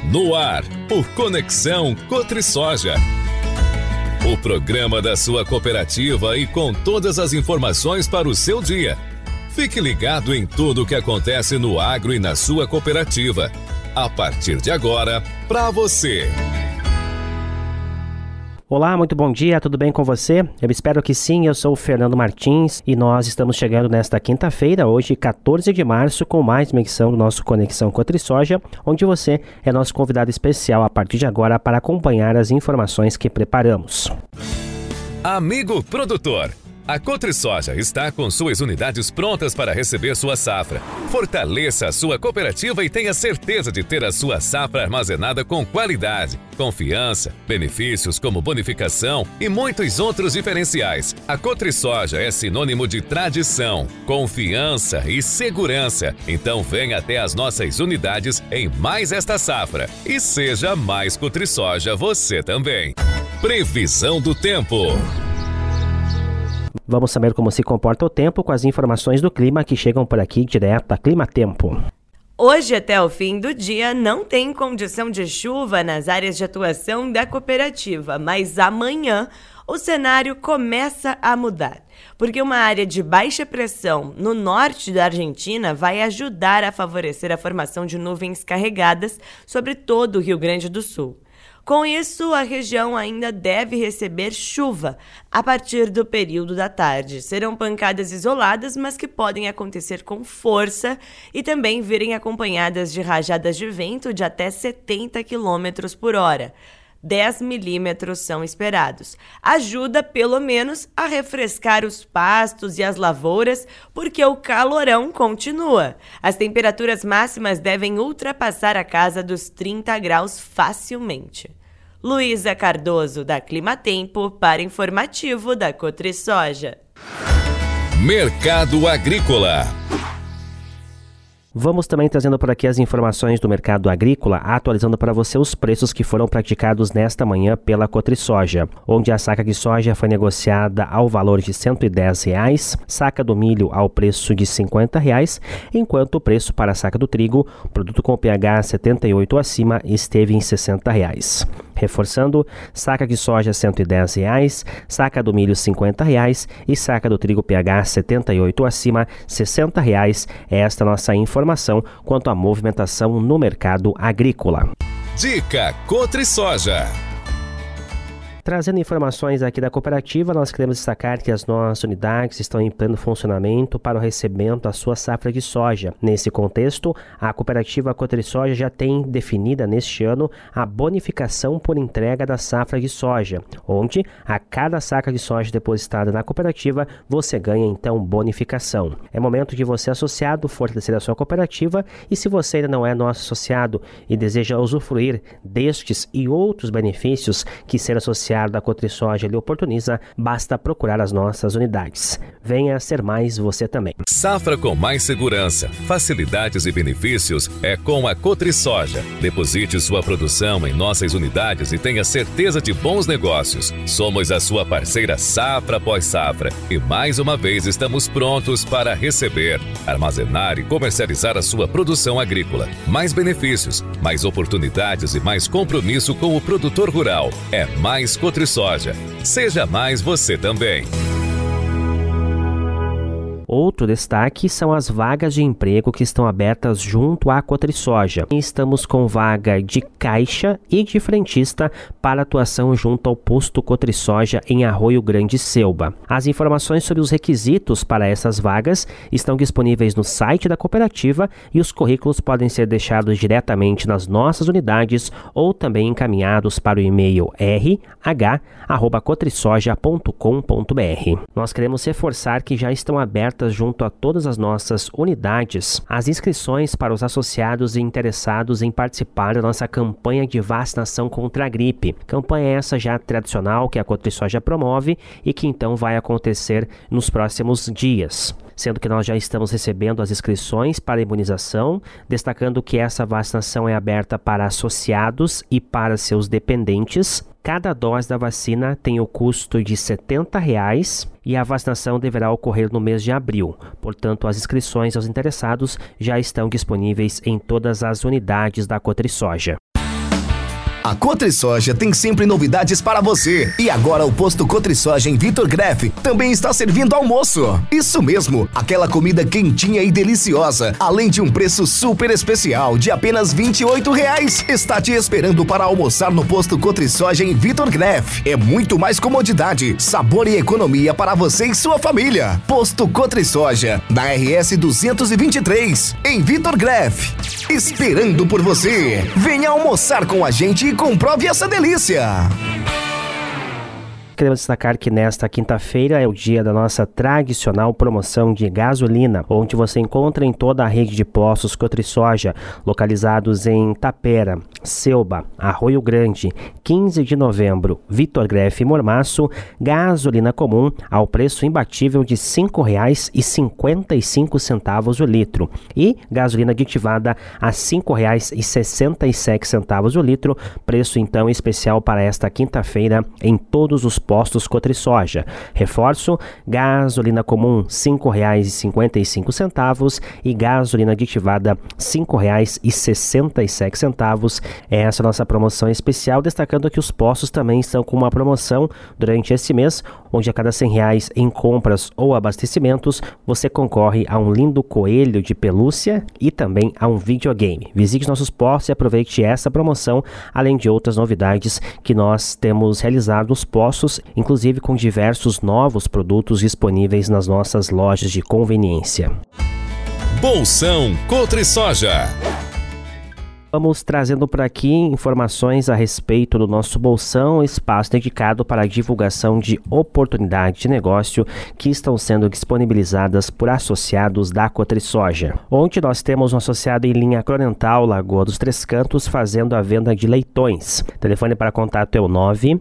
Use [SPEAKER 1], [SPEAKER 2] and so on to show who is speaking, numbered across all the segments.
[SPEAKER 1] No ar, o Conexão Cotrisoja. O programa da sua cooperativa e com todas as informações para o seu dia. Fique ligado em tudo o que acontece no agro e na sua cooperativa. A partir de agora, para você.
[SPEAKER 2] Olá, muito bom dia, tudo bem com você? Eu espero que sim, eu sou o Fernando Martins e nós estamos chegando nesta quinta-feira, hoje 14 de março, com mais uma edição do nosso Conexão Cotrisoja, onde você é nosso convidado especial a partir de agora para acompanhar as informações que preparamos.
[SPEAKER 1] Amigo produtor, a Cotrisoja está com suas unidades prontas para receber sua safra. Fortaleça a sua cooperativa e tenha certeza de ter a sua safra armazenada com qualidade, confiança, benefícios como bonificação e muitos outros diferenciais. A Cotrisoja é sinônimo de tradição, confiança e segurança. Então venha até as nossas unidades em mais esta safra e seja mais Cotrisoja você também. Previsão do tempo.
[SPEAKER 2] Vamos saber como se comporta o tempo com as informações do clima que chegam por aqui direto a Clima Tempo.
[SPEAKER 3] Hoje, até o fim do dia, não tem condição de chuva nas áreas de atuação da cooperativa, mas amanhã o cenário começa a mudar, porque uma área de baixa pressão no norte da Argentina vai ajudar a favorecer a formação de nuvens carregadas sobre todo o Rio Grande do Sul. Com isso, a região ainda deve receber chuva a partir do período da tarde. Serão pancadas isoladas, mas que podem acontecer com força e também virem acompanhadas de rajadas de vento de até 70 km por hora. 10 milímetros são esperados. Ajuda, pelo menos, a refrescar os pastos e as lavouras, porque o calorão continua. As temperaturas máximas devem ultrapassar a casa dos 30 graus facilmente. Luísa Cardoso, da Clima Tempo, para informativo da Cotrisoja.
[SPEAKER 1] Mercado Agrícola.
[SPEAKER 2] Vamos também trazendo por aqui as informações do mercado agrícola, atualizando para você os preços que foram praticados nesta manhã pela Cotrisoja, onde a saca de soja foi negociada ao valor de R$ 110, saca do milho ao preço de R$ 50, enquanto o preço para a saca do trigo, produto com pH 78 ou acima, esteve em R$ 60. Reforçando, saca de soja R$ 110, saca do milho R$ 50 e saca do trigo pH 78 ou acima, R$ 60. Esta é a nossa informação quanto à movimentação no mercado agrícola.
[SPEAKER 1] Dica Cotrisoja.
[SPEAKER 2] Trazendo informações aqui da cooperativa, nós queremos destacar que as nossas unidades estão em pleno funcionamento para o recebimento da sua safra de soja. Nesse contexto, a cooperativa Cotrisoja já tem definida neste ano a bonificação por entrega da safra de soja, onde a cada saca de soja depositada na cooperativa, você ganha então bonificação. É momento de você, associado, fortalecer a sua cooperativa, e se você ainda não é nosso associado e deseja usufruir destes e outros benefícios que ser associado da Cotrisoja lhe oportuniza, basta procurar as nossas unidades. Venha ser mais você também.
[SPEAKER 1] Safra com mais segurança, facilidades e benefícios é com a Cotrisoja. Deposite sua produção em nossas unidades e tenha certeza de bons negócios. Somos a sua parceira safra após safra e mais uma vez estamos prontos para receber, armazenar e comercializar a sua produção agrícola. Mais benefícios, mais oportunidades e mais compromisso com o produtor rural. É mais Cotrisoja. Seja mais você também.
[SPEAKER 2] Outro destaque são as vagas de emprego que estão abertas junto à Cotrisoja. Estamos com vaga de caixa e de frentista para atuação junto ao posto Cotrisoja em Arroio Grande Selba. As informações sobre os requisitos para essas vagas estão disponíveis no site da cooperativa e os currículos podem ser deixados diretamente nas nossas unidades ou também encaminhados para o e-mail rh@cotrisoja.com.br. Nós queremos reforçar que já estão abertas junto a todas as nossas unidades as inscrições para os associados e interessados em participar da nossa campanha de vacinação contra a gripe. Campanha essa já tradicional que a Cotrisoja promove e que então vai acontecer nos próximos dias. Sendo que nós já estamos recebendo as inscrições para a imunização, destacando que essa vacinação é aberta para associados e para seus dependentes. Cada dose da vacina tem o custo de R$ 70 e a vacinação deverá ocorrer no mês de abril. Portanto, as inscrições aos interessados já estão disponíveis em todas as unidades da Cotrisoja.
[SPEAKER 4] A Cotrisoja tem sempre novidades para você. E agora o posto Cotrisoja em Vitor Greff também está servindo almoço. Isso mesmo, aquela comida quentinha e deliciosa, além de um preço super especial de apenas R$28. Está te esperando para almoçar no posto Cotrisoja em Vitor Greff. É muito mais comodidade, sabor e economia para você e sua família. Posto Cotrisoja, na RS 223, em Vitor Greff. Esperando por você. Venha almoçar com a gente e comprove essa delícia.
[SPEAKER 2] Queremos destacar que nesta quinta-feira é o dia da nossa tradicional promoção de gasolina, onde você encontra em toda a rede de postos Cotrisoja, localizados em Tapera, Selba, Arroio Grande, 15 de novembro, Vitor Greff e Mormaço, gasolina comum ao preço imbatível de R$ 5,55 o litro e gasolina aditivada a R$ 5,67 o litro, preço então especial para esta quinta-feira em todos os postos Cotrisoja. Reforço, gasolina comum R$ 5,55 e gasolina aditivada R$ 5,67. Essa é a nossa promoção especial, destacando que os postos também estão com uma promoção durante esse mês, onde a cada R$100 em compras ou abastecimentos, você concorre a um lindo coelho de pelúcia e também a um videogame. Visite nossos postos e aproveite essa promoção, além de outras novidades que nós temos realizado nos postos, inclusive com diversos novos produtos disponíveis nas nossas lojas de conveniência.
[SPEAKER 1] Bolsão Cotrisoja.
[SPEAKER 2] Vamos trazendo por aqui informações a respeito do nosso Bolsão, espaço dedicado para a divulgação de oportunidades de negócio que estão sendo disponibilizadas por associados da Cotrisoja. Onde nós temos um associado em linha Cronental, Lagoa dos Três Cantos, fazendo a venda de leitões. O telefone para contato é o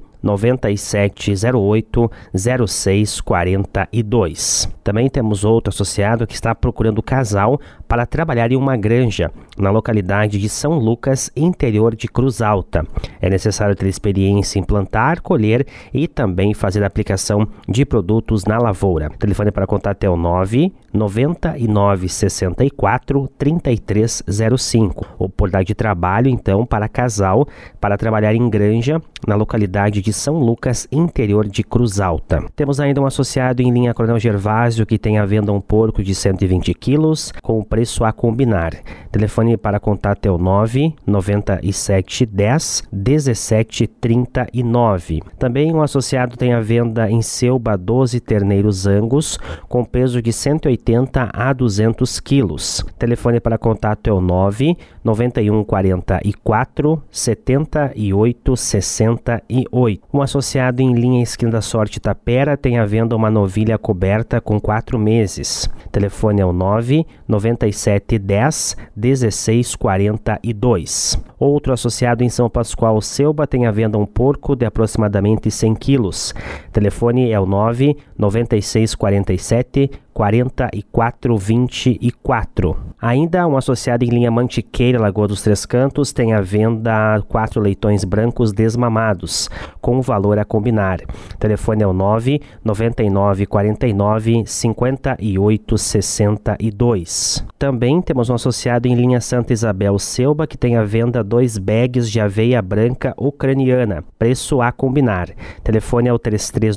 [SPEAKER 2] 99708-0642. Também temos outro associado que está procurando casal para trabalhar em uma granja na localidade de São Lucas, interior de Cruz Alta. É necessário ter experiência em plantar, colher e também fazer a aplicação de produtos na lavoura. O telefone para contato é o 99964-3305. Oportunidade de trabalho, então, para casal, para trabalhar em granja na localidade de São Lucas, interior de Cruz Alta. Temos ainda um associado em linha Coronel Gervásio que tem à venda um porco de 120 quilos com o preço a combinar. Telefone para contato é o 99710-1739. Também um associado tem à venda em Selba 12 terneiros Angus com peso de 180 a 200 quilos. Telefone para contato é o 99144-7868. Um associado em linha Esquina da Sorte Tapera tem à venda uma novilha coberta com 4 meses. Telefone é o 99710-1642. Outro associado em São Pascoal Selba tem à venda um porco de aproximadamente 100 quilos. Telefone é o 99647-4424. Ainda um associado em linha Mantiqueira, Lagoa dos Três Cantos, tem à venda 4 leitões brancos desmamados, com valor a combinar. Telefone é o 99949-5862. Também temos um associado em linha Santa Isabel Selba, que tem à venda 2 bags de aveia branca ucraniana, preço a combinar. Telefone é o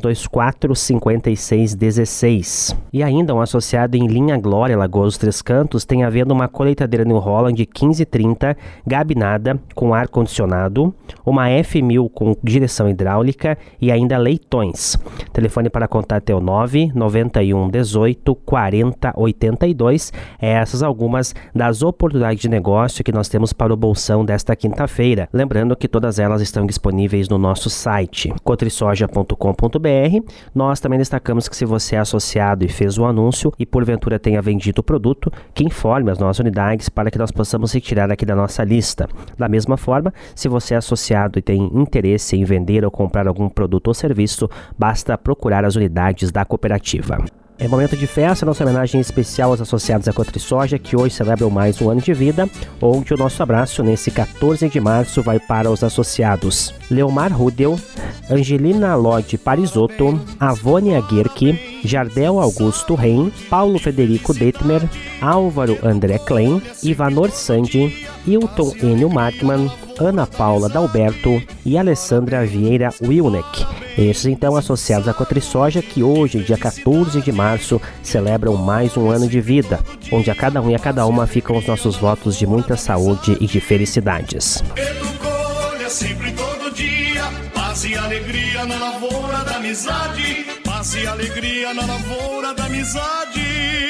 [SPEAKER 2] 3324-5616. E ainda um associado em linha Glória, Lagoa dos Três Cantos, tem à venda uma colheitadeira New Holland 1530, gabinada, com ar-condicionado, uma F1000 com direção hidráulica e ainda leitões. Telefone para contato é o 99118-4082. Essas algumas das oportunidades de negócio que nós temos para o Bolsão desta quinta-feira. Lembrando que todas elas estão disponíveis no nosso site, cotrisoja.com.br. Nós também destacamos que se você é associado e fez o anúncio e porventura tenha vendido o produto, que informe as nossas unidades para que nós possamos retirar aqui da nossa lista. Da mesma forma, se você é associado e tem interesse em vender ou comprar algum produto ou serviço, basta procurar as unidades da cooperativa. É momento de festa, nossa homenagem especial aos associados à Cotrisoja, que hoje celebram mais um ano de vida, onde o nosso abraço nesse 14 de março vai para os associados Leomar Rudel, Angelina Lodi Parisotto, Avônia Guerque, Jardel Augusto Reim, Paulo Federico Detmer, Álvaro André Klein, Ivanor Sandi, Hilton Enio Markman, Ana Paula Dalberto e Alessandra Vieira Wilneck. Esses então associados à Cotrisoja, que hoje, dia 14 de março, celebram mais um ano de vida, onde a cada um e a cada uma ficam os nossos votos de muita saúde e de felicidades.
[SPEAKER 5] Sempre todo dia, paz e alegria na lavoura da amizade, paz e alegria na lavoura da amizade.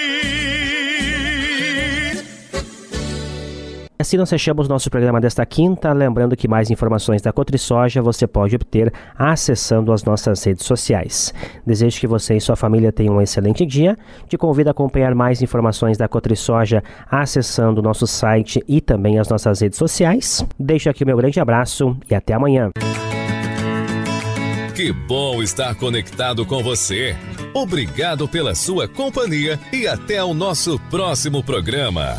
[SPEAKER 2] Assim nós fechamos nosso programa desta quinta, lembrando que mais informações da Cotrisoja você pode obter acessando as nossas redes sociais. Desejo que você e sua família tenham um excelente dia. Te convido a acompanhar mais informações da Cotrisoja acessando o nosso site e também as nossas redes sociais. Deixo aqui o meu grande abraço e até amanhã.
[SPEAKER 1] Que bom estar conectado com você. Obrigado pela sua companhia e até o nosso próximo programa.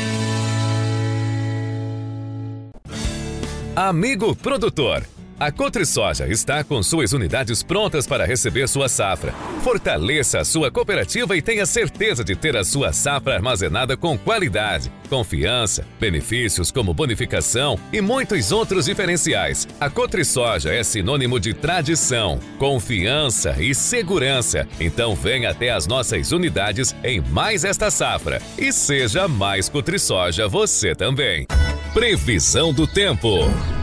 [SPEAKER 1] Amigo produtor, a Cotrisoja está com suas unidades prontas para receber sua safra. Fortaleça a sua cooperativa e tenha certeza de ter a sua safra armazenada com qualidade, confiança, benefícios como bonificação e muitos outros diferenciais. A Cotrisoja é sinônimo de tradição, confiança e segurança. Então venha até as nossas unidades em mais esta safra e seja mais Cotrisoja você também. Previsão do tempo.